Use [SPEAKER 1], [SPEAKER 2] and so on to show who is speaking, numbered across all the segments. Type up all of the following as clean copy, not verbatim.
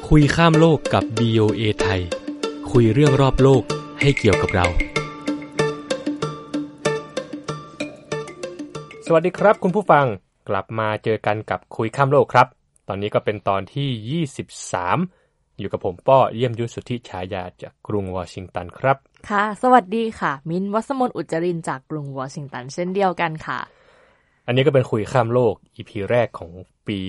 [SPEAKER 1] คุยข้ามโลกกับ BOA ไทยคุยเรื่องรอบโลกให้เกี่ยวกับเราสวัสดีครับคุณผู้ฟังกลับมาเจอกันกับคุยข้ามโลกครับตอนนี้ก็เป็นตอนที่23อยู่กับผมป้อเยี่ยมยุทธสุทธิฉายาจากกรุงวอชิงตันครับ
[SPEAKER 2] ค่ะสวัสดีค่ะมิ้นวัสมนอุจจรินจากกรุงวอชิงตันเช่นเดียวกันค่ะ
[SPEAKER 1] อันนี้ก็เป็นคุยข้ามโลก EP แรกของปี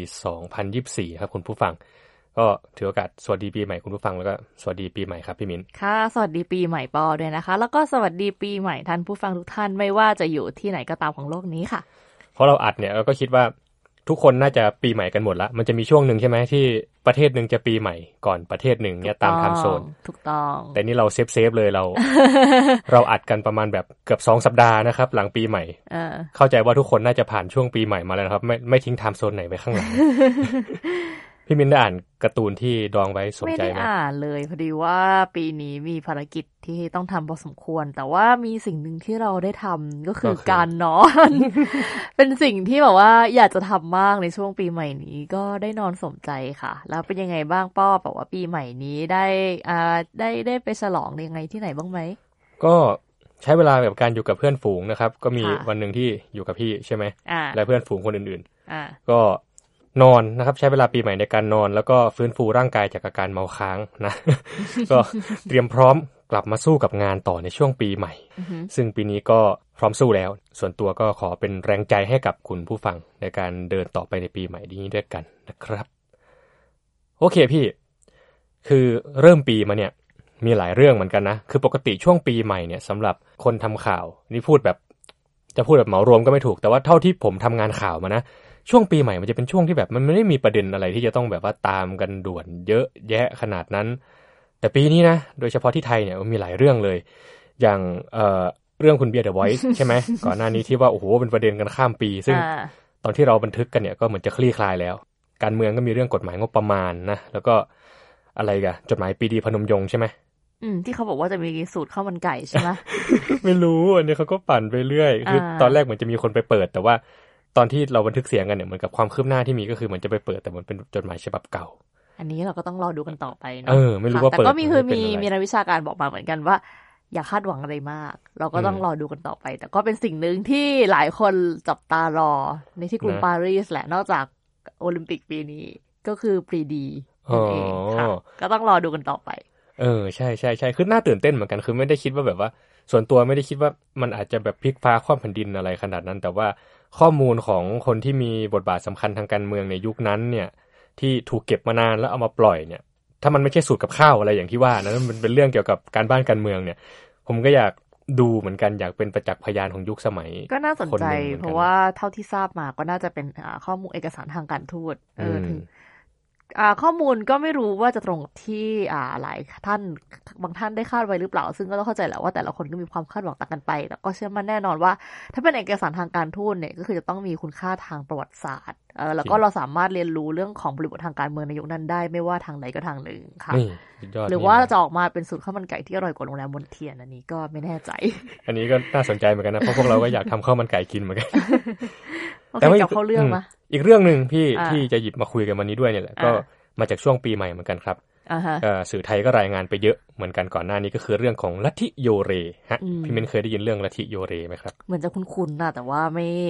[SPEAKER 1] 2024ครับคุณผู้ฟังก็ถือโอกาสสวัสดีปีใหม่คุณผู้ฟังแล้วก็สวัสดีปีใหม่ครับพี่มิ้น
[SPEAKER 2] ค่ะสวัสดีปีใหม่ปอด้วยนะคะแล้วก็สวัสดีปีใหม่ท่านผู้ฟังทุกท่านไม่ว่าจะอยู่ที่ไหนก็ตามของโลกนี้ค่ะ
[SPEAKER 1] เพราะเราอัดเนี่ยเราก็คิดว่าทุกคนน่าจะปีใหม่กันหมดละมันจะมีช่วงหนึ่งใช่ไหมที่ประเทศหนึ่งจะปีใหม่ก่อนประเทศหนึ่งเนี่ยตามไทม์โซน
[SPEAKER 2] ถูกต้อง
[SPEAKER 1] แต่นี่เราเซฟเลยเรา เราอัดกันประมาณแบบเกือบ2สัปดาห์นะครับหลังปีใหม่เข้าใจว่าทุกคนน่าจะผ่านช่วงปีใหม่มาแล้วนะครับไม่ทิ้งไทม์โซนไหนไว้ข้างหลัง พี่มิ้นได้อ่านการ์ตูนที่ดองไว้สนใจไหม
[SPEAKER 2] ไม่ได้อ่านเลยพอดีว่าปีนี้มีภารกิจที่ต้องทำพอสมควรแต่ว่ามีสิ่งหนึ่งที่เราได้ทำก็คือการนอน เป็นสิ่งที่แบบว่าอยากจะทำมากในช่วงปีใหม่นี้ก็ได้นอนสมใจค่ะแล้วเป็นยังไงบ้างป้อแบบว่าปีใหม่นี้ได้ไปฉลองยังไงที่ไหนบ้างไหม
[SPEAKER 1] ก็ใช้เวลากับการอยู่กับเพื่อนฝูงนะครับก็มีวันหนึ่งที่อยู่กับพี่ใช่ไหมและเพื่อนฝูงคนอื่นๆก็นอนนะครับใช้เวลาปีใหม่ในการนอนแล้วก็ฟื้นฟูร่างกายจากอาการเมาค้างนะ ก็เตรียมพร้อมกลับมาสู้กับงานต่อในช่วงปีใหม่ ซึ่งปีนี้ก็พร้อมสู้แล้วส่วนตัวก็ขอเป็นแรงใจให้กับคุณผู้ฟังในการเดินต่อไปในปีใหม่นี้ด้วยกันนะครับโอเคพี่คือเริ่มปีมาเนี่ยมีหลายเรื่องเหมือนกันนะคือปกติช่วงปีใหม่เนี่ยสำหรับคนทำข่าวนี่พูดแบบจะพูดแบบเหมารวมก็ไม่ถูกแต่ว่าเท่าที่ผมทำงานข่าวมานะช่วงปีใหม่มันจะเป็นช่วงที่แบบมันไม่ได้มีประเด็นอะไรที่จะต้องแบบว่าตามกันด่วนเยอะแยะขนาดนั้นแต่ปีนี้นะโดยเฉพาะที่ไทยเนี่ยมีหลายเรื่องเลยอย่างเรื่องคุณเบียร์เดอะไวท์ใช่ไหม ก่อนหน้านี้ที่ว่าโอ้โหเป็นประเด็นกันข้ามปีซึ่งตอนที่เราบันทึกกันเนี่ยก็เหมือนจะคลี่คลายแล้วการเมืองก็มีเรื่องกฎหมายงบประมาณนะแล้วก็อะไรกันจดหมายปรีดีพนมยงค์ใช่ไหม
[SPEAKER 2] ที่เขาบอกว่าจะมีสูตรข้าวมันไก่ใช่ไหม
[SPEAKER 1] ไม่รู้อันนี้เขาก็ปั่นไปเรื่อยคือตอนแรกเหมือนจะมีคนไปเปิดแต่ว่าตอนที่เราบันทึกเสียงกันเนี่ยเหมือนกับความคืบหน้าที่มีก็คือเหมือนจะไปเปิดแต่มันเป็นจดหมายฉบับเก่า
[SPEAKER 2] อันนี้เราก็ต้องรอดูกันต่อไปเนาะ
[SPEAKER 1] ไม่รู้ว่า
[SPEAKER 2] แต่ก็มีนักวิชาการบอกมาเหมือนกันว่าอย่าคาดหวังอะไรมากเราก็ต้องรอดูกันต่อไปแต่ก็เป็นสิ่งหนึ่งที่หลายคนจับตารอในที่กรุงปารีสแหละนอกจากโอลิมปิกปีนี้ก็คือปรีดีนั่นเองค่ะก็ต้องรอดูกันต่อไป
[SPEAKER 1] ใช่คือน่าตื่นเต้นเหมือนกันคือไม่ได้คิดว่าแบบว่าส่วนตัวไม่ได้คิดว่ามันอาจจะแบบพลิกฟ้าคว่ำแผ่นดินอะไรขนาดนั้นแต่ว่าข้อมูลของคนที่มีบทบาทสำคัญทางการเมืองในยุคนั้นเนี่ยที่ถูกเก็บมานานแล้วเอามาปล่อยเนี่ยถ้ามันไม่ใช่สูตรกับข้าวอะไรอย่างที่ว่านะมันเป็นเรื่องเกี่ยวกับการบ้านการเมืองเนี่ยผมก็อยากดูเหมือนกันอยากเป็นประจักษ์พยานของยุคสมัย
[SPEAKER 2] ก็น่าสนใจเพราะว่าเท่าที่ทราบมาก็น่าจะเป็นข้อมูลเอกสารทางการทูตถึงข้อมูลก็ไม่รู้ว่าจะตรงกับที่หลายท่านบางท่านได้คาดไว้หรือเปล่าซึ่งก็ต้องเข้าใจแหละว่าแต่ละคนก็มีความคาดหวังต่างกันไปแต่ก็เชื่อมั่นแน่นอนว่าถ้าเป็นเอกสารทางการทูตเนี่ยก็คือจะต้องมีคุณค่าทางประวัติศาสตร์แล้วก็เราสามารถเรียนรู้เรื่องของบริบททางการเมืองในยุคนั้นได้ไม่ว่าทางใดก็ทางหนึ่งค่ะหรือว่าจะออกมาเป็นสูตรข้าวมันไก่ที่อร่อยกว่าโรงแรมบนเทียนอันนี้ก็ไม่แน่ใจ
[SPEAKER 1] อันนี้ก็น่าสนใจเหมือนกันนะเพราะพวกเราก็อยากทำข้าวมันไก่กินเหมือนกัน
[SPEAKER 2] แต่ว่าเข้าเรื่องมั้ย
[SPEAKER 1] อีกเรื่องนึงพี่ที่จะหยิบมาคุยกันวันนี้ด้วยเนี่ยแหละก็มาจากช่วงปีใหม่เหมือนกันครับสื่อไทยก็รายงานไปเยอะเหมือนกันก่อนหน้านี้ก็คือเรื่องของลัทธิโยเรฮะพี่มิ้นเคยได้ยินเรื่องลัทธิโยเรไหมครับ
[SPEAKER 2] เหมือนจะคุ้นๆนะแต่ว่า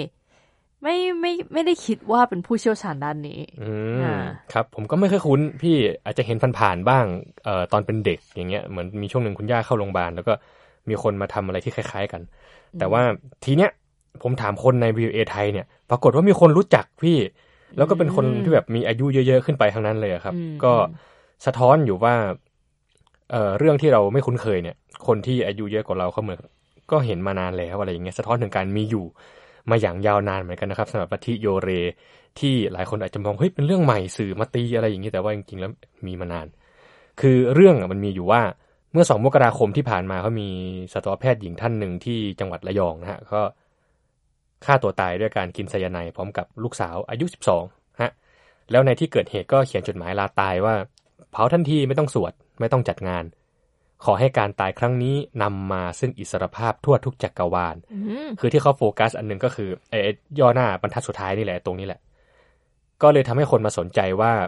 [SPEAKER 2] ไม่ได้คิดว่าเป็นผู้เชี่ยวชาญด้านนี้
[SPEAKER 1] ครับผมก็ไม่เคยคุ้นพี่อาจจะเห็นผ่านๆบ้างตอนเป็นเด็กอย่างเงี้ยเหมือนมีช่วงหนึ่งคุณย่าเข้าโรงพยาบาลแล้วก็มีคนมาทำอะไรที่คล้ายๆกันแต่ว่าทีเนี้ยผมถามคนใน BOA ไทยเนี่ยปรากฏว่ามีคนรู้จักพี่แล้วก็เป็นคนที่แบบมีอายุเยอะๆขึ้นไปทั้งนั้นเลยครับก็สะท้อนอยู่ว่าเรื่องที่เราไม่คุ้นเคยเนี่ยคนที่อายุเยอะกว่าเราเขาเหมือนก็เห็นมานานแล้วอะไรอย่างเงี้ยสะท้อนถึงการมีอยู่มาอย่างยาวนานเหมือนกันนะครับสำหรับลัทธิโยเรที่หลายคนอาจจะมองเฮ้ยเป็นเรื่องใหม่สื่อมาตีอะไรอย่างงี้แต่ว่าจริงๆแล้วมีมานานคือเรื่องมันมีอยู่ว่าเมื่อ2 มกราคมที่ผ่านมาเขามีสัตวแพทย์หญิงท่านหนึ่งที่จังหวัดระยองนะฮะก็ฆ่าตัวตายด้วยการกินไซยาไนด์พร้อมกับลูกสาวอายุ12ฮะแล้วในที่เกิดเหตุก็เขียนจดหมายลาตายว่าเผาทันทีไม่ต้องสวดไม่ต้องจัดงานขอให้การตายครั้งนี้นำมาซึ่งอิสรภาพทั่วทุกจักรวาลคือที่เขาโฟกัสอันนึงก็คือไอ้ย่อหน้าบรรทัดสุดท้ายนี่แหละตรงนี้แหละก็เลยทำให้คนมาสนใจว่า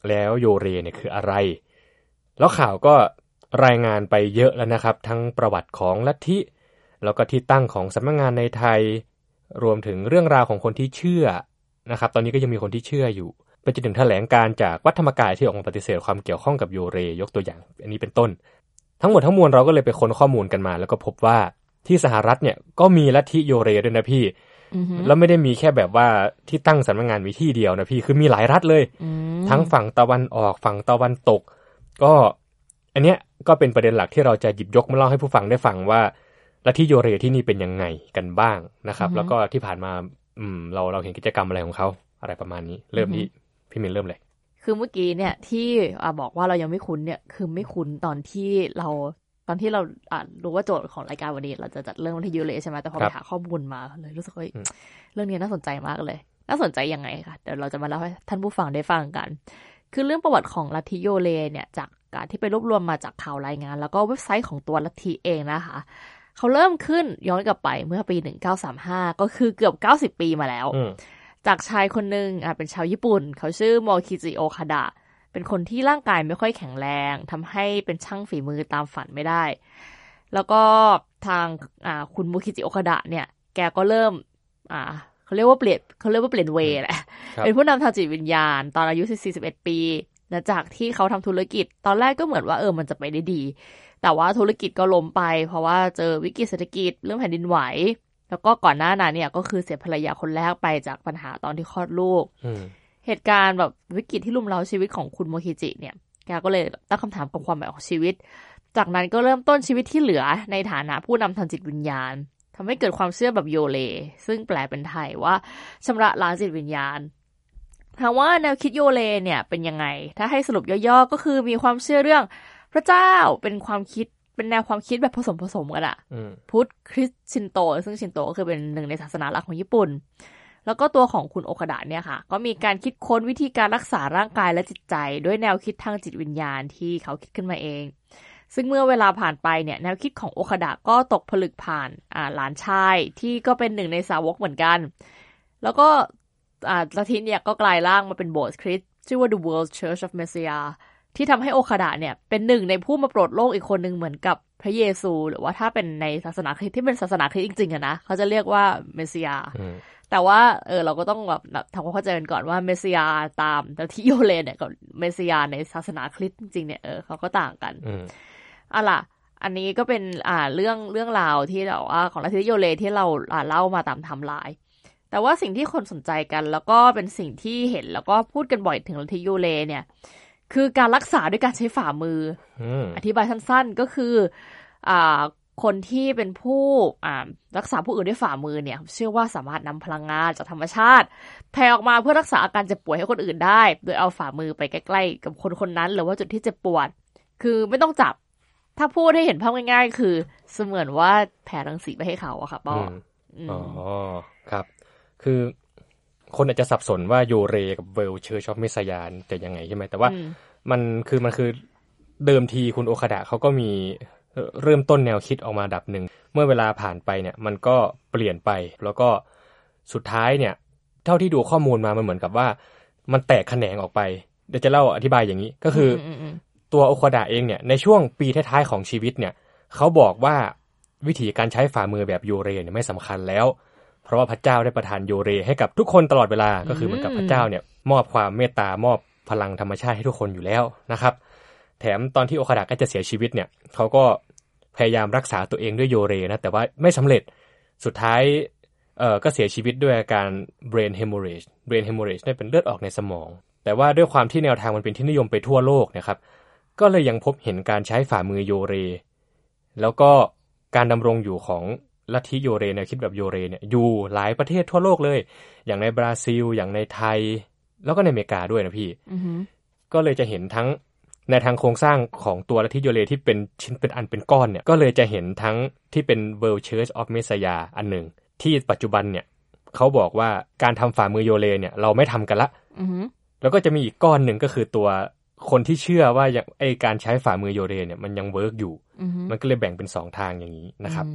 [SPEAKER 1] แล้วโยเรเนี่ยคืออะไรแล้วข่าวก็รายงานไปเยอะแล้วนะครับทั้งประวัติของลัทธิแล้วก็ที่ตั้งของสำนักงานในไทยรวมถึงเรื่องราวของคนที่เชื่อนะครับตอนนี้ก็ยังมีคนที่เชื่ออยู่ไปจนถึงแถลงการจากวัดธรรมกายที่ออกมาปฏิเสธความเกี่ยวข้องกับโยเรยกตัวอย่างอันนี้เป็นต้นทั้งหมดทั้งมวลเราก็เลยไปค้นข้อมูลกันมาแล้วก็พบว่าที่สหรัฐเนี่ยก็มีลัทธิโยเรด้วยนะพี่แล้วไม่ได้มีแค่แบบว่าที่ตั้งสำนักงานมีที่เดียวนะพี่คือมีหลายรัฐเลยทั้งฝั่งตะวันออกฝั่งตะวันตกก็อันเนี้ยก็เป็นประเด็นหลักที่เราจะหยิบยกมาเล่าให้ผู้ฟังได้ฟังว่าลัทธิโยเรที่นี่เป็นยังไงกันบ้างนะครับแล้วก็ที่ผ่านมาเราเห็นกิจกรรมอะไรของเขาอะไรประมาณนี้เริ่มที่พี่มินเริ่มเลย
[SPEAKER 2] คือเมื่อกี้เนี่ยที่บอกว่าเรายังไม่คุ้นเนี่ยคือไม่คุ้นตอนที่เรารู้ว่าโจทย์ของรายการวันนี้เราจะจัดเรื่องลัทธิโยเรใช่ไหมแต่พอไปหาข้อมูลมาเลยรู้สึกว่าเรื่องนี้น่าสนใจมากเลยน่าสนใจยังไงคะเดี๋ยวเราจะมาเล่าให้ท่านผู้ฟังได้ฟังกันคือเรื่องประวัติของลัทธิโยเรเนี่ยจากการที่ไปรวบรวมมาจากข่าวรายงานแล้วก็เว็บไซต์ของตัวลัทธิเองนะคะเขาเริ่มขึ้นย้อนกลับไปเมื่อปี1935ก็คือเกือบ90ปีมาแล้วจากชายคนหนึ่งเป็นชาวญี่ปุ่นเขาชื่อโมคิจิโอคาดะเป็นคนที่ร่างกายไม่ค่อยแข็งแรงทำให้เป็นช่างฝีมือตามฝันไม่ได้แล้วก็ทางคุณโมคิจิโอคาดะเนี่ยแกก็เริ่มเขาเรียกว่าเปลี่ยนเวย์แหละเป็นผู้นำทางจิตวิญญาณตอนอายุ41ปีและจากที่เขาทำธุรกิจตอนแรกก็เหมือนว่ามันจะไปได้ดีแต่ว่าธุรกิจก็ล้มไปเพราะว่าเจอวิกฤตเศรษฐกิจเรื่องแผ่นดินไหวแล้วก็ก่อนหน้านั้นเนี่ยก็คือเสียภรรยาคนแรกไปจากปัญหาตอนที่คลอดลูกเหตุการณ์แบบวิกฤตที่รุมเร้าชีวิตของคุณโมคิจิเนี่ยแกก็เลยตั้งคำถามกับความหมายของชีวิตจากนั้นก็เริ่มต้นชีวิตที่เหลือในฐานะผู้นำทางจิตวิญญาณทำให้เกิดความเชื่อแบบโยเรซึ่งแปลเป็นไทยว่าชำระล้างจิตวิญญาณถามว่าแนวคิดโยเรเนี่ยเป็นยังไงถ้าให้สรุปย่อๆก็คือมีความเชื่อเรื่องพระเจ้าเป็นความคิดเป็นแนวความคิดแบบผสมกันพุทธคริสต์ชินโตซึ่งชินโตก็คือเป็นหนึ่งในศาสนาหลักของญี่ปุ่นแล้วก็ตัวของคุณโอคาดะเนี่ยค่ะก็มีการคิดค้นวิธีการรักษาร่างกายและจิตใจด้วยแนวคิดทางจิตวิญญาณที่เขาคิดขึ้นมาเองซึ่งเมื่อเวลาผ่านไปเนี่ยแนวคิดของโอคาดะก็ตกผลึกผ่านหลานชายที่ก็เป็นหนึ่งในสาวกเหมือนกันแล้วก็ลัทธิเนี่ยก็กลายร่างมาเป็นโบสถ์คริสต์ชื่อว่า The World Church of Messiah ที่ทำให้โอคาดะเนี่ยเป็นหนึ่งในผู้มาโปรดโลกอีกคนนึงเหมือนกับพระเยซูหรือว่าถ้าเป็นในศาสนาคริสต์ที่เป็นศาสนาคริสต์จริงๆนะเขาจะเรียกว่าเมสสิยาแต่ว่าเราก็ต้องแบบทำความเข้าใจกันก่อนว่าเมสสิยาตามลัทธิโยเรเนี่ยกับเมสสิยาในศาสนาคริสต์จริงๆเนี่ยเขาก็ต่างกันล่ะอันนี้ก็เป็นเรื่องราวที่เราของลัทธิโยเรที่เราเล่ามาตามไทม์ไลน์แต่ว่าสิ่งที่คนสนใจกันแล้วก็เป็นสิ่งที่เห็นแล้วก็พูดกันบ่อยถึงลัทธิโยเรเนี่ยคือการรักษาด้วยการใช้ฝ่ามืออธิบายสั้นๆก็คือคนที่เป็นผู้รักษาผู้อื่นด้วยฝ่ามือเนี่ยเชื่อว่าสามารถนำพลังงานจากธรรมชาติแผ่ออกมาเพื่อรักษาอาการเจ็บป่วยให้คนอื่นได้โดยเอาฝ่ามือไปใกล้ๆกับคนๆนั้นหรือว่าจุดที่เจ็บปวดคือไม่ต้องจับถ้าพูดให้เห็นภาพง่ายๆคือเสมือนว่าแผ่รังสีไปให้เขาอะค่ะป้อ
[SPEAKER 1] ครับคือคนอาจจะสับสนว่าโยเรกับเวลเชอร์ชอฟเมสยานจะยังไงใช่ไหมแต่ว่ามันคือเดิมทีคุณโอคาดะเขาก็มีเริ่มต้นแนวคิดออกมาดับหนึ่งเมื่อเวลาผ่านไปเนี่ยมันก็เปลี่ยนไปแล้วก็สุดท้ายเนี่ยเท่าที่ดูข้อมูลมามันเหมือนกับว่ามันแตกแขนงออกไปเดี๋ยวจะเล่าอธิบายอย่างนี้ก็คือตัวโอคาดะเองเนี่ยในช่วงปีท้ายๆของชีวิตเนี่ยเขาบอกว่าวิธีการใช้ฝ่ามือแบบโยเรเนี่ยไม่สำคัญแล้วเพราะว่าพระเจ้าได้ประทานโยเรให้กับทุกคนตลอดเวลาก็คือเหมือนกับพระเจ้าเนี่ยมอบความเมตตามอบพลังธรรมชาติให้ทุกคนอยู่แล้วนะครับแถมตอนที่โอคาดะก็จะเสียชีวิตเนี่ยเขาก็พยายามรักษาตัวเองด้วยโยเรนะแต่ว่าไม่สำเร็จสุดท้ายก็เสียชีวิตด้วยอาการ brain hemorrhage เนี่ยเป็นเลือดออกในสมองแต่ว่าด้วยความที่แนวทางมันเป็นที่นิยมไปทั่วโลกนะครับก็เลยยังพบเห็นการใช้ฝ่ามือโยเรแล้วก็การดำรงอยู่ของลัทธิโยเรแนวคิดแบบโยเรเนี่ยอยู่หลายประเทศทั่วโลกเลยอย่างในบราซิลอย่างในไทยแล้วก็ในอเมริกาด้วยนะพี่ ก็เลยจะเห็นทั้งในทางโครงสร้างของตัวลัทธิโยเรที่เป็นชิ้นเป็นอันเป็นก้อนเนี่ยก็เลยจะเห็นทั้งที่เป็น World Church of Messiah อันหนึ่งที่ปัจจุบันเนี่ยเขาบอกว่าการทำฝ่ามือโยเรเนี่ยเราไม่ทำกันละแล้วก็จะมีอีกก้อนหนึ่งก็คือตัวคนที่เชื่อว่าไอการใช้ฝ่ามือโยเรเนี่ยมันยังเวิร์กอยู่มันก็เลยแบ่งเป็น2ทางอย่างนี้นะครับ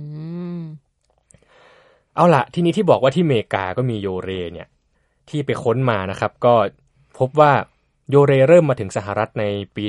[SPEAKER 1] เอาล่ะทีนี้ที่บอกว่าที่อเมริกาก็มีโยเรเนี่ยที่ไปค้นมานะครับก็พบว่าโยเรเริ่มมาถึงสหรัฐในปี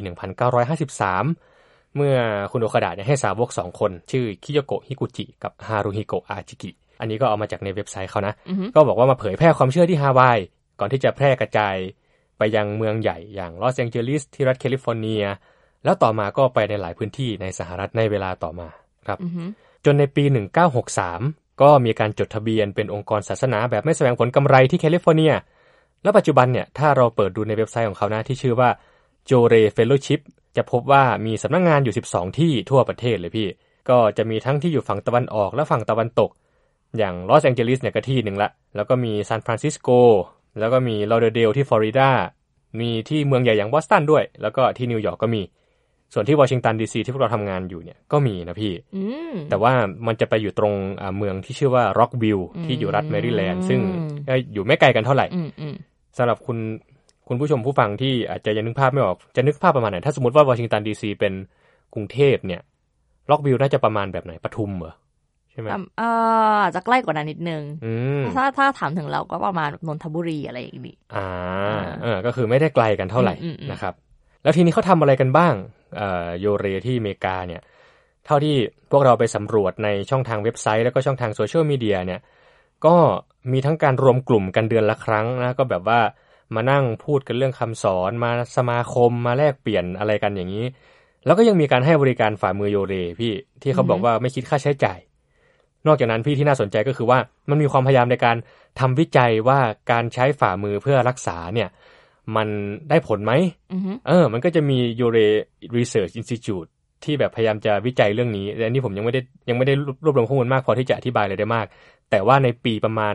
[SPEAKER 1] 1953 เมื่อคุณโอคาดะเนี่ยให้สาวก2คนชื่อคิโยโกะฮิกุจิกับฮารุฮิโกะอาจิกิอันนี้ก็เอามาจากในเว็บไซต์เขานะ ก็บอกว่ามาเผยแพร่ความเชื่อที่ฮาวายก่อนที่จะแพร่กระจายไปยังเมืองใหญ่อย่างลอสแองเจลิสที่รัฐแคลิฟอร์เนียแล้วต่อมาก็ไปในหลายพื้นที่ในสหรัฐในเวลาต่อมาครับจนในปี 1963 ก็มีการจดทะเบียนเป็นองค์กรศาสนาแบบไม่แสวงผลกำไรที่แคลิฟอร์เนียแล้วปัจจุบันเนี่ยถ้าเราเปิดดูในเว็บไซต์ของเขานะที่ชื่อว่า Jore Fellowship จะพบว่ามีสำนักงานอยู่12ที่ทั่วประเทศเลยพี่ก็จะมีทั้งที่อยู่ฝั่งตะวันออกและฝั่งตะวันตกอย่างลอสแองเจลิสเนี่ยก็ที่หนึ่งละแล้วก็มีซานฟรานซิสโกแล้วก็มีลอเดอร์เดลที่ฟลอริดามีที่เมืองใหญ่อย่างบอสตันด้วยแล้วก็ที่นิวยอร์กก็มีส่วนที่วอชิงตันดีซีที่พวกเราทำงานอยู่เนี่ยก็มีนะพี่แต่ว่ามันจะไปอยู่ตรงเมืองที่ชื่อว่าร็อกวิลล์ที่อยู่รัฐแมริแลนด์ซึ่งอยู่ไม่ไกลกันเท่าไหร่สำหรับคุณผู้ชมผู้ฟังที่อาจจะยังนึกภาพไม่ออกจะนึกภาพประมาณไหนถ้าสมมติว่าวอชิงตันดีซีเป็นกรุงเทพเนี่ยร็อกวิลล์น่าจะประมาณแบบไหนปทุมเหรอใช่ไหม
[SPEAKER 2] อาจจะใกล้กว่านั้นนิดนึงถ้าถามถึงเราก็ประมาณนนทบุรีอะไรอย่างนี้
[SPEAKER 1] ก็คือไม่ได้ไกลกันเท่าไหร่นะครับแล้วทีนี้เขาทำอะไรกันบ้างโยเรที่อเมริกาเนี่ยเท่าที่พวกเราไปสำรวจในช่องทางเว็บไซต์แล้วก็ช่องทางโซเชียลมีเดียเนี่ยก็มีทั้งการรวมกลุ่มกันเดือนละครั้งนะก็แบบว่ามานั่งพูดกันเรื่องคำสอนมาสมาคมมาแลกเปลี่ยนอะไรกันอย่างนี้แล้วก็ยังมีการให้บริการฝ่ามือโยเรพี่ที่เขาบอกว่าไม่คิดค่าใช้จ่ายนอกจากนั้นพี่ที่น่าสนใจก็คือว่ามันมีความพยายามในการทำวิจัยว่าการใช้ฝ่ามือเพื่อรักษาเนี่ยมันได้ผลไหมมันก็จะมี Yore Research Institute ที่แบบพยายามจะวิจัยเรื่องนี้แต่อันนี้ผมยังไม่ได้รวบรวมข้อมูลมากพอที่จะอธิบายเลยได้มากแต่ว่าในปีประมาณ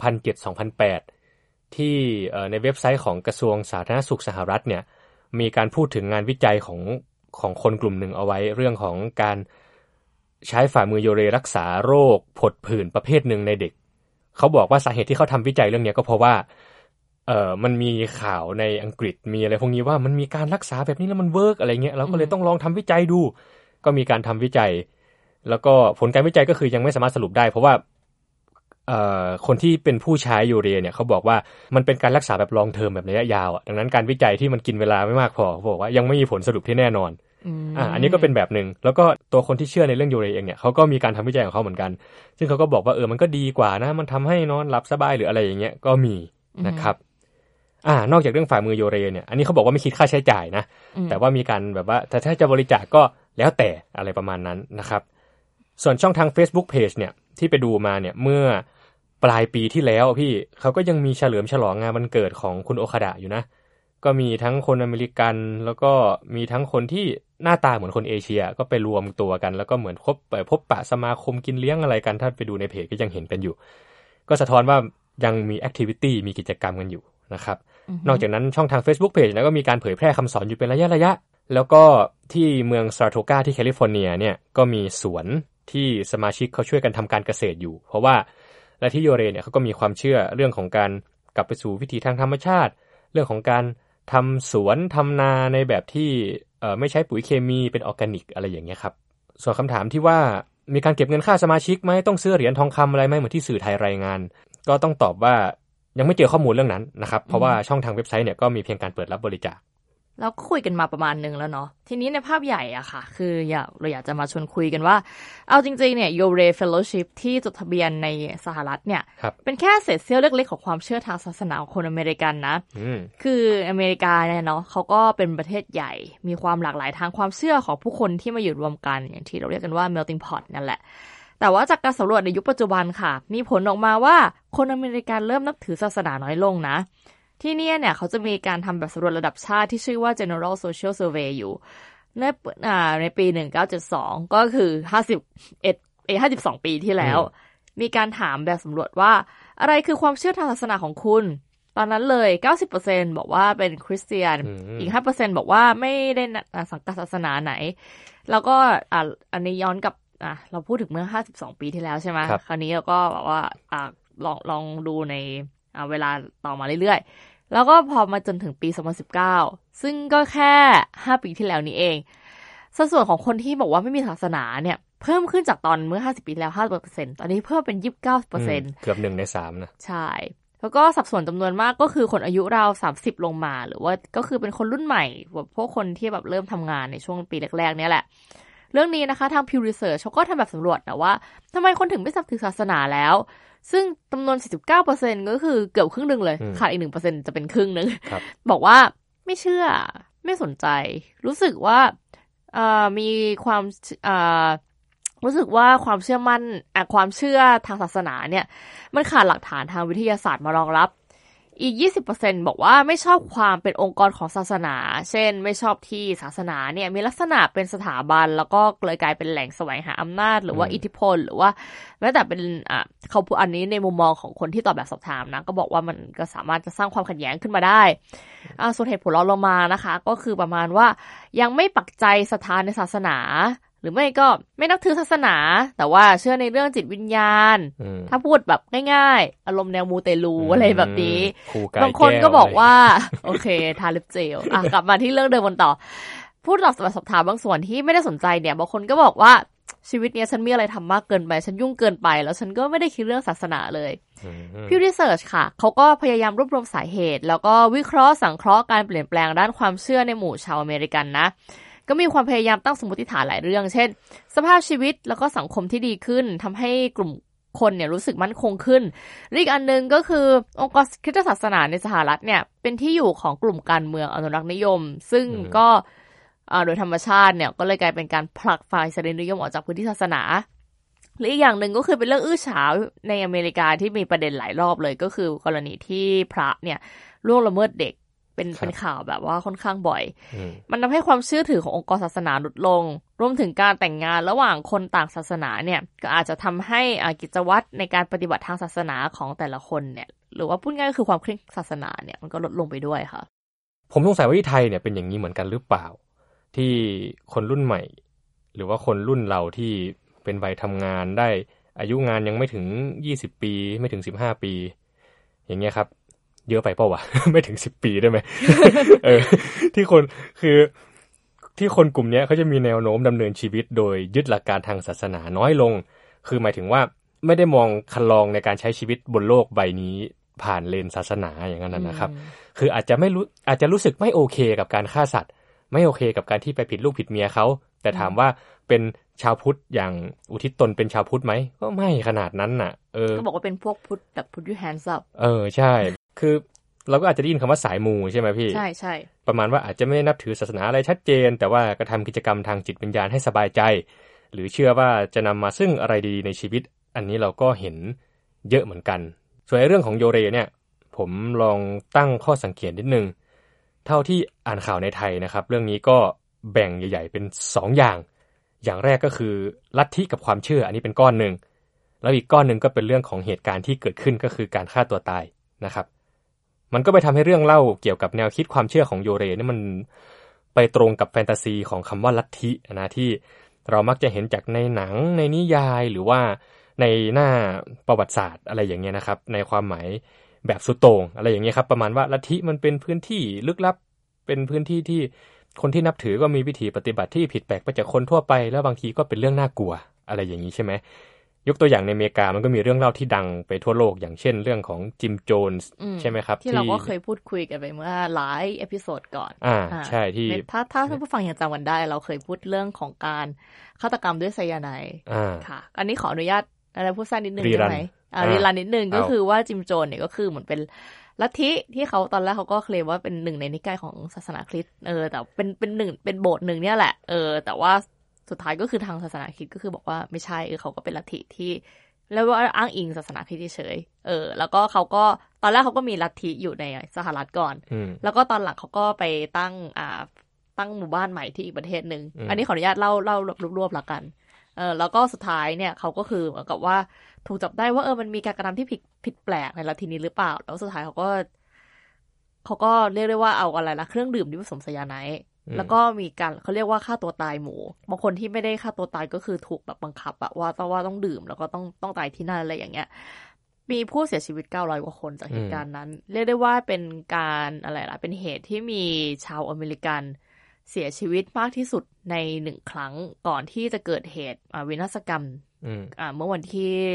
[SPEAKER 1] 2007-2008 ที่ในเว็บไซต์ของกระทรวงสาธารณสุขสหรัฐเนี่ยมีการพูดถึงงานวิจัยของคนกลุ่มหนึ่งเอาไว้เรื่องของการใช้ฝ่ามือโยเรรักษาโรคผดผื่นประเภทหนึ่งในเด็กเขาบอกว่าสาเหตุที่เขาทำวิจัยเรื่องนี้ก็เพราะว่ามันมีข่าวในอังกฤษมีอะไรพวกนี้ว่ามันมีการรักษาแบบนี้แล้วมันเวิร์กอะไรเงี้ยเราก็เลยต้องลองทำวิจัยดูก็มีการทำวิจัยแล้วก็ผลการวิจัยก็คือยังไม่สามารถสรุปได้เพราะว่าคนที่เป็นผู้ใช้โยเรเนี่ยเขาบอกว่ามันเป็นการรักษาแบบลองเทอมแบบระยะยาวดังนั้นการวิจัยที่มันกินเวลาไม่มากพอเขาบอกว่ายังไม่มีผลสรุปที่แน่นอนอันนี้ก็เป็นแบบนึงแล้วก็ตัวคนที่เชื่อในเรื่องโยเรเองเนี่ยเขาก็มีการทำวิจัยของเขาเหมือนกันซึ่งเขาก็บอกว่ามันก็ดีกว่านะมันทำให้นอนหลับสบายหรืออะไรอย่างเงี้ยก็มีนะครับนอกจากเรื่องฝ่ามือโยเรเนี่ยอันนี้เขาบอกว่าไม่คิดค่าใช้จ่ายนะแต่ว่ามีการแบบว่าถ้าจะบริจาคก็แล้วแต่อะไรประมาณนั้นนะครับส่วนช่องทาง Facebook Page เนี่ยที่ไปดูมาเนี่ยเมื่อปลายปีที่แล้วพี่เขาก็ยังมีเฉลิมฉลองงานวันเกิดของคุณโอคาดะอยู่นะก็มีทั้งคนอเมริกันแล้วก็มีทั้งคนที่หน้าตาเหมือนคนเอเชียก็ไปรวมตัวกันแล้วก็เหมือนพบปะสมาคมกินเลี้ยงอะไรกันถ้าไปดูในเพจก็ยังเห็นกันอยู่ก็สะท้อนว่ายังมีแอคทิวิตี้มีกิจกรรมกันอยู่นะครับนอกจากนั้นช่องทาง Facebook Page แล้วก็มีการเผยแพร่คำสอนอยู่เป็นระยะแล้วก็ที่เมืองซาราโตกาที่แคลิฟอร์เนียเนี่ยก็มีสวนที่สมาชิกเขาช่วยกันทำการเกษตรอยู่เพราะว่าและที่โยเรเนี่ยเขาก็มีความเชื่อเรื่องของการกลับไปสู่วิถีทางธรรมชาติเรื่องของการทำสวนทำนาในแบบที่ไม่ใช้ปุ๋ยเคมีเป็นออร์แกนิกอะไรอย่างเงี้ยครับส่วนคำถามที่ว่ามีการเก็บเงินค่าสมาชิกไหมต้องซื้อเหรียญทองคำอะไรไหมเหมือนที่สื่อไทยรายงานก็ต้องตอบว่ายังไม่เจอข้อมูลเรื่องนั้นนะครับเพราะว่าช่องทางเว็บไซต์เนี่ยก็มีเพียงการเปิดรับบริจาค
[SPEAKER 2] เราก็คุยกันมาประมาณนึงแล้วเนาะทีนี้ในภาพใหญ่อะค่ะคือเราอยากจะมาชวนคุยกันว่าเอาจริงๆเนี่ย Yore Fellowship ที่จดทะเบียนในสหรัฐเนี่ยเป็นแค่เศษเสี้ยวเล็กๆของความเชื่อทางศาสนาของคนอเมริกันนะคืออเมริกาเนี่ยเนาะเขาก็เป็นประเทศใหญ่มีความหลากหลายทางความเชื่อของผู้คนที่มาอยู่รวมกันอย่างที่เราเรียกกันว่า melting pot นั่นแหละแต่ว่าจากการสำรวจในยุคปัจจุบันค่ะมีผลออกมาว่าคนอเมริกันเริ่มนับถือศาสนาน้อยลงนะที่นี่เนี่ยเขาจะมีการทำแบบสำรวจระดับชาติที่ชื่อว่า General Social Survey อยู่ในปี1972ก็คือ52ปีที่แล้วมีการถามแบบสำรวจว่าอะไรคือความเชื่อทางศาสนาของคุณตอนนั้นเลย 90% บอกว่าเป็นคริสเตียนอีก 5% บอกว่าไม่ได้สังกัดศาสนาไหนแล้วก็อันนี้ย้อนกับเราพูดถึงเมื่อ52ปีที่แล้วใช่ไหมคราวนี้เราก็บอกว่าลองดูในเวลาต่อมาเรื่อยๆแล้วก็พอมาจนถึงปี2019ซึ่งก็แค่5ปีที่แล้วนี้เองสัดส่วนของคนที่บอกว่าไม่มีศาสนาเนี่ยเพิ่มขึ้นจากตอนเมื่อ50ปีแล้ว 50% ตอนนี้เพิ่มเป็น 29%
[SPEAKER 1] เกือบ1 ใน 3นะ
[SPEAKER 2] ใช่แล้วก็สัดส่วนจำนวนมากก็คือคนอายุราว30ลงมาหรือว่าก็คือเป็นคนรุ่นใหม่แบบพวกคนที่แบบเริ่มทำงานในช่วงปีแรกๆเนี่ยแหละเรื่องนี้นะคะทาง Pew Research เขาก็ทำแบบสำรวจนะว่าทำไมคนถึงไม่นับถือศาสนาแล้วซึ่งจำนวน 49% ก็คือเกือบครึ่งนึงเลยขาดอีก 1% จะเป็นครึ่งนึงบอกว่าไม่เชื่อไม่สนใจรู้สึกว่ามีความรู้สึกว่าความเชื่อมั่นความเชื่อทางศาสนาเนี่ยมันขาดหลักฐานทางวิทยาศาสตร์มารองรับอีก 20% บอกว่าไม่ชอบความเป็นองค์กรของศาสนาเช่นไม่ชอบที่ศาสนาเนี่ยมีลักษณะเป็นสถาบันแล้วก็เลยกลายเป็นแหล่งแสวงหาอำนาจหรือว่าอิทธิพลหรือว่าแม้แต่เป็นเขาพูดอันนี้ในมุมมองของคนที่ตอบแบบสอบถามนะก็บอกว่ามันก็สามารถจะสร้างความขัดแย้งขึ้นมาได้ส่วนเหตุผลรองลงมานะคะก็คือประมาณว่ายังไม่ปักใจศรัทธาในศาสนาหรือไม่ก็ไม่นับถือศาสนาแต่ว่าเชื่อในเรื่องจิตวิญญาณถ้าพูดแบบง่ายๆอารมณ์แนวมูเตลูอะไรแบบนี้บางคนก็บอกว่าโอเคทาลิปเจลกลับมาที่เรื่องเดิมกันต่อพูดตอบสอบถามบางส่วนที่ไม่ได้สนใจเนี่ยบางคนก็บอกว่าชีวิตเนี้ยฉันมีอะไรทำมากเกินไปฉันยุ่งเกินไปแล้วฉันก็ไม่ได้คิดเรื่องศาสนาเลย Pew Research ค่ะเขาก็พยายามรวบรวมสาเหตุแล้วก็วิเคราะห์สังเคราะห์การเปลี่ยนแปลงด้านความเชื่อในหมู่ชาวอเมริกันนะก็มีความพยายามตั้งสมมติฐานหลายเรื่องเช่นสภาพชีวิตแล้วก็สังคมที่ดีขึ้นทำให้กลุ่มคนเนี่ยรู้สึกมั่นคงขึ้นอีกอันนึงก็คือองค์กรคริสตศาสนาในสหรัฐเนี่ยเป็นที่อยู่ของกลุ่มการเมืองอนุรักษ์นิยมซึ่งก็โดยธรรมชาติเนี่ยก็เลยกลายเป็นการผลักฝ่ายอิสลามนิยมออกจากพื้นที่ศาสนาหรืออีกอย่างหนึ่งก็คือเป็นเรื่องอื้อฉาวในอเมริกาที่มีประเด็นหลายรอบเลยก็คือกรณีที่พระเนี่ยล่วงละเมิดเด็กเป็นข่าวแบบว่าค่อนข้างบ่อยมันทำให้ความเชื่อถือขององค์กรศาสนาลดลงรวมถึงการแต่งงานระหว่างคนต่างศาสนาเนี่ยก็อาจจะทำให้กิจวัตรในการปฏิบัติทางศาสนาของแต่ละคนเนี่ยหรือว่าพูดง่ายก็คือความเคร่งศาสนาเนี่ยมันก็ลดลงไปด้วยค่ะ
[SPEAKER 1] ผมสงสัยว่าที่ไทยเนี่ยเป็นอย่างนี้เหมือนกันหรือเปล่าที่คนรุ่นใหม่หรือว่าคนรุ่นเราที่เป็นวัยทำงานได้อายุงานยังไม่ถึง20ปีไม่ถึง15ปีอย่างเงี้ยครับเยอะไปเปล่าวะ ไม่ถึง10ปีได้ไหม ที่คนคือที่คนกลุ่มนี้เขาจะมีแนวโน้มดำเนินชีวิตโดยยึดหลักการทางศาสนาน้อยลงคือหมายถึงว่าไม่ได้มองคันลองในการใช้ชีวิตบนโลกใบนี้ผ่านเลนศาสนาอย่างนั้นนะครับคืออาจจะรู้สึกไม่โอเคกับการฆ่าสัตว์ไม่โอเคกับการที่ไปผิดลูกผิดเมียเขาแต่ถามว่าเป็นชาวพุทธอย่างอุทิศตนเป็นชาวพุทธไหมก็ไม่ขนาดนั้นน่ะ
[SPEAKER 2] ก็บอกว่าเป็นพวกพุทธแบบพุทธยูแฮนซ์อัพ
[SPEAKER 1] ใช่คือเราก็อาจจะได้ยินคำว่าสายมูใช่ไหมพี่
[SPEAKER 2] ใช่ใช่
[SPEAKER 1] ประมาณว่าอาจจะไม่นับถือศาสนาอะไรชัดเจนแต่ว่ากระทำกิจกรรมทางจิตวิญญาณให้สบายใจหรือเชื่อว่าจะนำมาซึ่งอะไรดีในชีวิตอันนี้เราก็เห็นเยอะเหมือนกันส่วนเรื่องของโยเรเนี่ยผมลองตั้งข้อสังเกตนิดนึงเท่าที่อ่านข่าวในไทยนะครับเรื่องนี้ก็แบ่งใหญ่ๆเป็น2อย่างแรกก็คือลัทธิกับความเชื่ออันนี้เป็นก้อนหนึ่งแล้วอีกก้อนหนึ่งก็เป็นเรื่องของเหตุการณ์ที่เกิดขึ้นก็คือการฆ่าตัวตายนะครับมันก็ไปทำให้เรื่องเล่าเกี่ยวกับแนวคิดความเชื่อของโยเรนี่มันไปตรงกับแฟนตาซีของคำว่าลัทธินะที่เรามักจะเห็นจากในหนังในนิยายหรือว่าในหน้าประวัติศาสตร์อะไรอย่างเงี้ยนะครับในความหมายแบบสุดโต่งอะไรอย่างเงี้ยครับประมาณว่าลัทธิมันเป็นพื้นที่ลึกลับเป็นพื้นที่ที่คนที่นับถือก็มีวิธีปฏิบัติที่ผิดแปลกไปจากคนทั่วไปแล้วบางทีก็เป็นเรื่องน่ากลัวอะไรอย่างนี้ใช่ไหมยกตัวอย่างในอเมริกามันก็มีเรื่องเล่าที่ดังไปทั่วโลกอย่างเช่นเรื่องของจิมโจนส์ใช่ไหมครับ
[SPEAKER 2] ที่เราก็เคยพูดคุยกันไปเมื่อหลายเอพิโซดก่อน
[SPEAKER 1] ใช่ที่
[SPEAKER 2] ถ้าท่านผู้ฟังยังจำกันได้เราเคยพูดเรื่องของการฆาตกรรมด้วยไซยาไนด์ค่ะอันนี้ขออนุญาตอะไรพูดสั้นนิดนึงได้ไหมรีรันนิดนึงก็คือว่าจิมโจนเนี่ยก็คือเหมือนเป็นลัทธิที่เขาตอนแรกเขาก็เคลมว่าเป็นหนึ่งในนิกายของศาสนาคริสต์แต่เป็นหนึ่งเป็นโบสถ์หนึ่งเนี่ยแหละแต่ว่าสุดท้ายก็คือทางศาสนาคริสต์ก็คือบอกว่าไม่ใช่เขาก็เป็นลัทธิที่แล้วว่าอ้างอิงศาสนาคริสต์เฉยแล้วก็เขาก็ตอนแรกเขาก็มีลัทธิอยู่ในสหรัฐก่อนแล้วก็ตอนหลังเขาก็ไปตั้งหมู่บ้านใหม่ที่อีกประเทศนึงอันนี้ขออนุญาตเล่ารวบๆละกันแล้วก็สุดท้ายเนี่ยเขาก็คือเหมือนกับว่าถูกจับได้ว่ามันมีการกระทำที่ผิดแปลกในลัทธินี้หรือเปล่าแล้วสุดท้ายเขาก็เรียกได้ว่าเอาอะไรละเครื่องดื่มที่ผสมไซยาไนด์แล้วก็มีการเขาเรียกว่าฆ่าตัวตายหมู่บางคนที่ไม่ได้ฆ่าตัวตายก็คือถูกแบบบังคับอะว่าต้องดื่มแล้วก็ต้องตายที่นั่นอะไรอย่างเงี้ยมีผู้เสียชีวิต900กว่าคนจากเหตุการณ์นั้นเรียกได้ว่าเป็นการอะไรล่ะเป็นเหตุที่มีชาวอเมริกันเสียชีวิตมากที่สุดใน1ครั้งก่อนที่จะเกิดเหตุวินาศกรรมเมื่อวันที่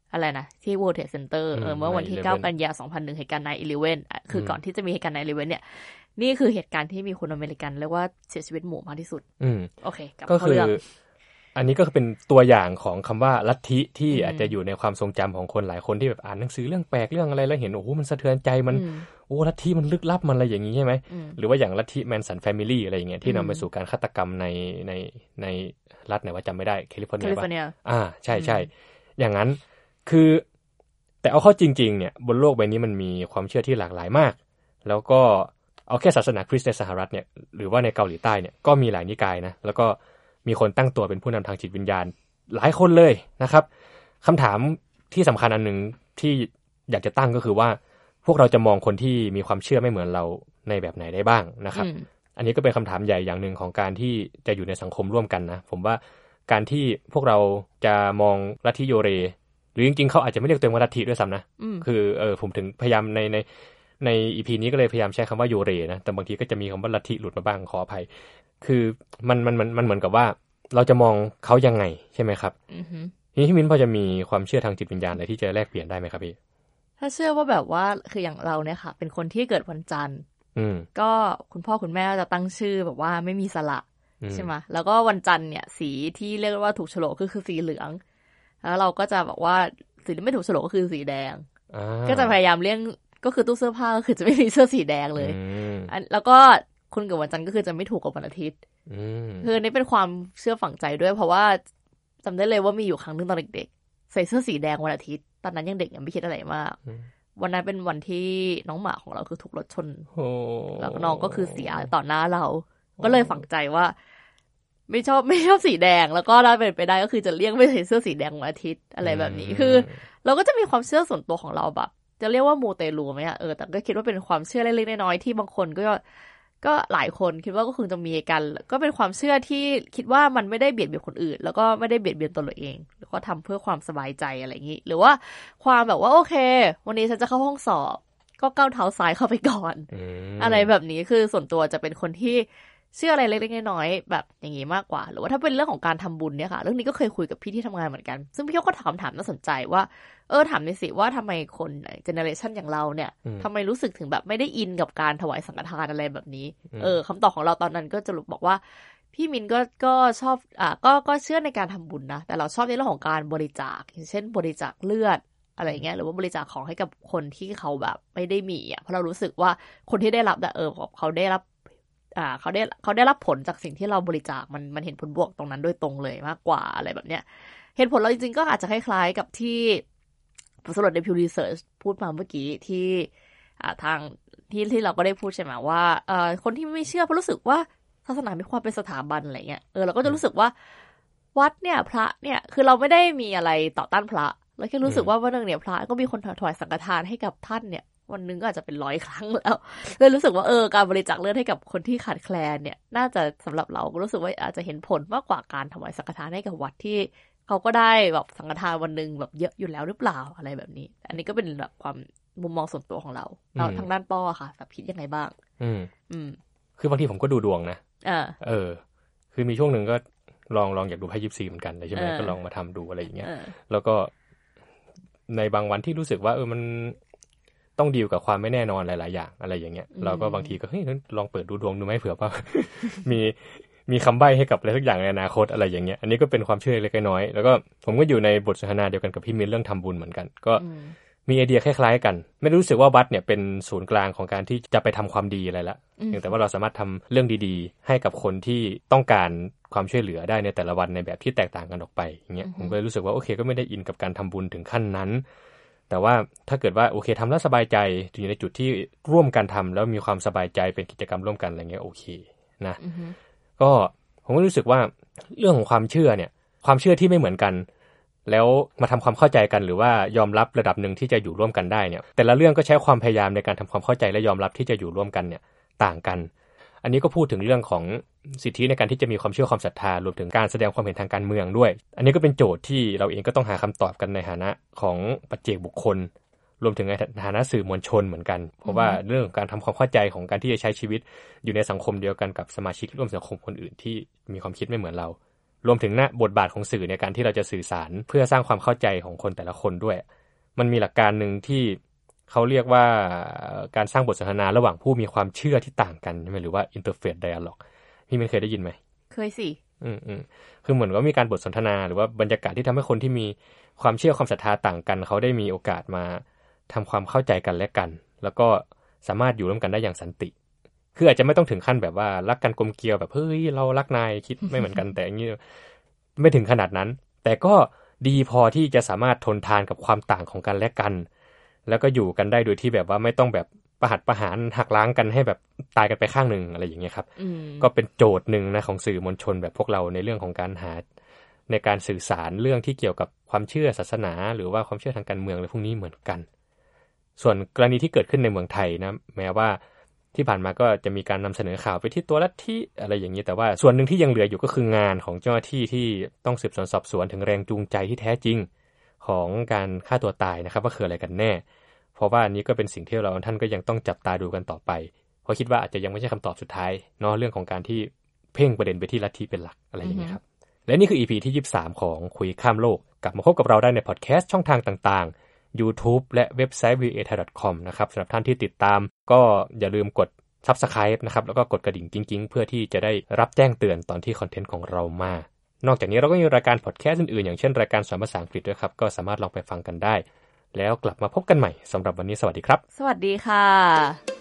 [SPEAKER 2] อะไรนะที่ World Trade Center เมื่อวันที่9 กันยายน 2001เหตุการณ์ 9/11 คือก่อนที่จะมีเหตุการณ์ 9/11 เนี่ยนี่คือเหตุการณ์ที่มีคนอเมริกันเรียกว่าเสียชีวิตหมู่มากที่สุดโอเคก็คือ
[SPEAKER 1] อันนี้ก็เป็นตัวอย่างของคำว่าลัทธิที่อาจจะอยู่ในความทรงจำของคนหลายคนที่แบบอ่านหนังสือเรื่องแปลกเรื่องอะไรแล้วเห็นโอ้โหมันสะเทือนใจมันโอ้ลัทธิมันลึกลับมันอะไรอย่างนี้ใช่ไหมหรือว่าอย่างลัทธิแมนสันแฟมิลี่อะไรอย่างเงี้ยที่นำไปสู่การฆาตกรรมในรัฐไหนว่าจำไม่ได้แคลิฟอร์เนียป่ะใช่อย่างนั้นคือแต่เอาเข้าจริงๆเนี่ยบนโลกใบนี้มันมีความเชื่อที่หลากหลายมากแล้วก็เอาแค่ศาสนาคริสต์ในสหรัฐเนี่ยหรือว่าในเกาหลีใต้เนี่ยก็มีหลายนิกายนะแล้วก็มีคนตั้งตัวเป็นผู้นำทางจิตวิญญาณหลายคนเลยนะครับคำถามที่สำคัญอันหนึ่งที่อยากจะตั้งก็คือว่าพวกเราจะมองคนที่มีความเชื่อไม่เหมือนเราในแบบไหนได้บ้างนะครับอันนี้ก็เป็นคำถามใหญ่อย่างหนึ่งของการที่จะอยู่ในสังคมร่วมกันนะผมว่าการที่พวกเราจะมองลัทธิโยเรหรือจริงๆเขาอาจจะไม่เรียกตัวเองว่าลัทธิด้วยซ้ำนะคือผมถึงพยายามใน EP นี้ก็เลยพยายามใช้คำว่าโยเรนะแต่บางทีก็จะมีคำว่าลัทธิหลุดมาบ้างขออภัยคือมันเหมือนกับว่าเราจะมองเขายังไงใช่ไหมครับนี่พี่มิ้นพอจะมีความเชื่อทางจิตวิญญาณอะไรที่จะแลกเปลี่ยนได้ไหมครับพี่
[SPEAKER 2] ถ้าเชื่อว่าแบบว่าคืออย่างเราเนี่ยค่ะเป็นคนที่เกิดวันจันทร์ก็คุณพ่อคุณแม่จะตั้งชื่อแบบว่าไม่มีสระใช่ไหมแล้วก็วันจันทร์เนี่ยสีที่เรียกว่าถูกโฉลกคือสีเหลืองแล้วเราก็จะบอกว่าสีที่ไม่ถูกโฉลกก็คือสีแดงก็จะพยายามเลี่ยงก็คือตู้เสื้อผ้าก็คือจะไม่มีเสื้อสีแดงเลยแล้วก็คนเกิดวันจันทร์ก็คือจะไม่ถูกกับวันอาทิตย์คืออันนี้เป็นความเชื่อฝังใจด้วยเพราะว่าจำได้เลยว่ามีอยู่ครั้งนึงตอนเด็กๆใส่เสื้อสีแดงวันอาทิตย์ตอนนั้นยังเด็กยังไม่คิดอะไรมากวันนั้นเป็นวันที่น้องหมาของเราคือถูกรถชนแล้วน้องก็คือเสียต่อหน้าเราก็เลยฝังใจว่าไม่ชอบสีแดงแล้วก็ได้เป็นไปได้ก็คือจะเลี่ยงไม่ใส่เสื้อสีแดงวันอาทิตย์อะไรแบบนี้คือเราก็จะมีความเชื่อส่วนตัวของเราแบบจะเรียกว่ามูเตลูไหมอะแต่ก็คิดว่าเป็นความเชื่อเล็กๆน้อยๆที่บางคนก็หลายคนคิดว่าก็คงจะมีกันก็เป็นความเชื่อที่คิดว่ามันไม่ได้เบียดเบียนคนอื่นแล้วก็ไม่ได้เบียดเบียนตัวเราเองแล้วก็ทำเพื่อความสบายใจอะไรอย่างนี้หรือว่าความแบบว่าโอเควันนี้ฉันจะเข้าห้องสอบก็ก้าวเท้าซ้ายเข้าไปก่อนอะไรแบบนี้คือส่วนตัวจะเป็นคนที่เชื่ออะไรเล็กๆน้อยๆแบบอย่างนี้มากกว่าหรือว่าถ้าเป็นเรื่องของการทำบุญเนี่ยค่ะเรื่องนี้ก็เคยคุยกับพี่ที่ทำงานเหมือนกันซึ่งพี่เขาก็ถามน่าสนใจว่าถามในสิว่าทำไมคนเจเนอเรชันอย่างเราเนี่ยทำไมรู้สึกถึงแบบไม่ได้อินกับการถวายสังฆทานอะไรแบบนี้คำตอบของเราตอนนั้นก็จะบอกว่าพี่มินก็ชอบก็เชื่อในการทำบุญนะแต่เราชอบในเรื่องของการบริจาคอย่างเช่นบริจาคเลือดอะไรเงี้ยหรือว่าบริจาคของให้กับคนที่เขาแบบไม่ได้มีเพราะเรารู้สึกว่าคนที่ได้รับเขาได้รับผลจากสิ่งที่เราบริจาคมันเห็นผลบวกตรงนั้นโดยตรงเลยมากกว่าอะไรแบบเนี้ยเหตุผลเราจริงๆก็อาจจะคล้ายๆกับที่ผลสำรวจใน Pew Research พูดมาเมื่อกี้ที่ทางที่เราก็ได้พูดใช่ไหมว่าคนที่ไม่เชื่อเพราะรู้สึกว่าศาสนามีความเป็นสถาบันอะไรเงี้ยเราก็จะรู้สึกว่าวัดเนี่ยพระเนี่ยคือเราไม่ได้มีอะไรต่อต้านพระเราแค่รู้สึกว่าวันนึงเนี่ยพระก็มีคนถวายสังฆทานให้กับท่านเนี่ยวันนึงก็อาจจะเป็น100 ครั้งแล้วเลยรู้สึกว่าการบริจาคเลือดให้กับคนที่ขาดแคลนเนี่ยน่าจะสำหรับเราก็รู้สึกว่าอาจจะเห็นผลมากกว่าการถวายสังฆทานให้กับวัดที่เขาก็ได้แบบสังฆทานวันนึงแบบเยอะอยู่แล้วหรือเปล่าอะไรแบบนี้อันนี้ก็เป็นแบบความมุมมองส่วนตัวของเราทางด้านป้อค่ะแบบคิดยังไงบ้าง
[SPEAKER 1] คือบางทีผมก็ดูดวงนะคือมีช่วงนึงก็ลองอยากดูไพ่ยิปซีเหมือนกันเลยใช่ไหมก็ลองมาทำดูอะไรอย่างเงี้ยแล้วก็ในบางวันที่รู้สึกว่ามันต้องดีลกับความไม่แน่นอนหลายๆอย่างอะไรอย่างเงี้ยเราก็บางทีก็ลองเปิดดูดวงดูไหมเผื่อว่ามีคำใบ้ให้กับอะไรสักอย่างในอนาคตอะไรอย่างเงี้ยอันนี้ก็เป็นความเชื่อเล็กน้อยแล้วก็ผมก็อยู่ในบทสนทนาเดียวกันกับพี่มิ้นเรื่องทำบุญเหมือนกันก็มีไอเดียคล้ายๆกันไม่รู้สึกว่าวัดเนี่ยเป็นศูนย์กลางของการที่จะไปทำความดีอะไรละแต่ว่าเราสามารถทำเรื่องดีๆให้กับคนที่ต้องการความช่วยเหลือได้ในแต่ละวันในแบบที่แตกต่างกันออกไปอย่างเงี้ยผมก็เลยรู้สึกว่าโอเคก็ไม่ได้อินกับการทำบุญถึงขั้นนั้นแต่ว่าถ้าเกิดว่าโอเคทำแล้วสบายใจอยู่ในจุดที่ร่วมกันทำแล้วมีความสบายใจเป็นกิจกรรมร่วมกันอะไรเงี้ยโอเคนะก็ผมก็รู้สึกว่าเรื่องของความเชื่อเนี่ยความเชื่อที่ไม่เหมือนกันแล้วมาทำความเข้าใจกันหรือว่ายอมรับระดับหนึ่งที่จะอยู่ร่วมกันได้เนี่ยแต่ละเรื่องก็ใช้ความพยายามในการทำความเข้าใจและยอมรับที่จะอยู่ร่วมกันเนี่ยต่างกันอันนี้ก็พูดถึงเรื่องของสิทธิในการที่จะมีความเชื่อความศรัทธารวมถึงการแสดงความเห็นทางการเมืองด้วยอันนี้ก็เป็นโจทย์ที่เราเองก็ต้องหาคำตอบกันในฐานะของปัจเจกบุคคลรวมถึงในฐานะสื่อมวลชนเหมือนกันเพราะว่าเรื่องของการทำความเข้าใจของการที่จะใช้ชีวิตอยู่ในสังคมเดียวกันกับสมาชิกร่วมสังคมคนอื่นที่มีความคิดไม่เหมือนเรารวมถึงบทบาทของสื่อในการที่เราจะสื่อสารเพื่อสร้างความเข้าใจของคนแต่ละคนด้วยมันมีหลักการนึงที่เขาเรียกว่าการสร้างบทสนทนาระหว่างผู้มีความเชื่อที่ต่างกันใช่ไหมหรือว่า interfaith dialogue พี่ไม่เคยได้ยินไหม
[SPEAKER 2] เคยสิ
[SPEAKER 1] คือเหมือนว่ามีการบทสนทนาหรือว่าบรรยากาศที่ทำให้คนที่มีความเชื่อความศรัทธาต่างกันเขาได้มีโอกาสมาทำความเข้าใจกันและกันแล้วก็สามารถอยู่ร่วมกันได้อย่างสันติคืออาจจะไม่ต้องถึงขั้นแบบว่ารักกันกลมเกลียวแบบเฮ้ยเรารักนายคิดไม่เหมือนกันแต่อย่างนี้ไม่ถึงขนาดนั้นแต่ก็ดีพอที่จะสามารถทนทานกับความต่างของกันและกันแล้วก็อยู่กันได้โดยที่แบบว่าไม่ต้องแบบประหัตประหารหักล้างกันให้แบบตายกันไปข้างหนึ่งอะไรอย่างเงี้ยครับก็เป็นโจทย์หนึ่งนะของสื่อมวลชนแบบพวกเราในเรื่องของการหาในการสื่อสารเรื่องที่เกี่ยวกับความเชื่อศาสนาหรือว่าความเชื่อทางการเมืองอะไรพวกนี้เหมือนกันส่วนกรณีที่เกิดขึ้นในเมืองไทยนะแม้ว่าที่ผ่านมาก็จะมีการนำเสนอข่าวไปที่ตัวลัทธิอะไรอย่างนี้แต่ว่าส่วนหนึ่งที่ยังเหลืออยู่ก็คืองานของเจ้าหน้าที่ที่ต้องสืบสวนสอบสวนถึงแรงจูงใจที่แท้จริงของการฆ่าตัวตายนะครับว่าคืออะไรกันแน่เพราะว่าอันนี้ก็เป็นสิ่งที่เราท่านก็ยังต้องจับตาดูกันต่อไปเพราะคิดว่าอาจจะยังไม่ใช่คำตอบสุดท้ายเนาะเรื่องของการที่เพ่งประเด็นไปที่ลัทธิเป็นหลักอะไรอย่างเงี้ยครับและนี่คือ EP ที่23ของคุยข้ามโลกกลับมาพบกับเราได้ในพอดแคสต์ช่องทางต่างๆ YouTube และเว็บไซต์ voathai.com นะครับสำหรับท่านที่ติดตามก็อย่าลืมกด Subscribe นะครับแล้วก็กดกระดิ่งกิ๊งๆเพื่อที่จะได้รับแจ้งเตือนตอนที่คอนเทนต์ของเรามานอกจากนี้เราก็มีรายการพอดแคสต์อื่นๆอย่างเช่นรายการสอนภาษาอังกฤษด้วยครับก็สามารถลองไปฟังกันได้แล้วกลับมาพบกันใหม่สำหรับวันนี้สวัสดีครับ
[SPEAKER 2] สวัสดีค่ะ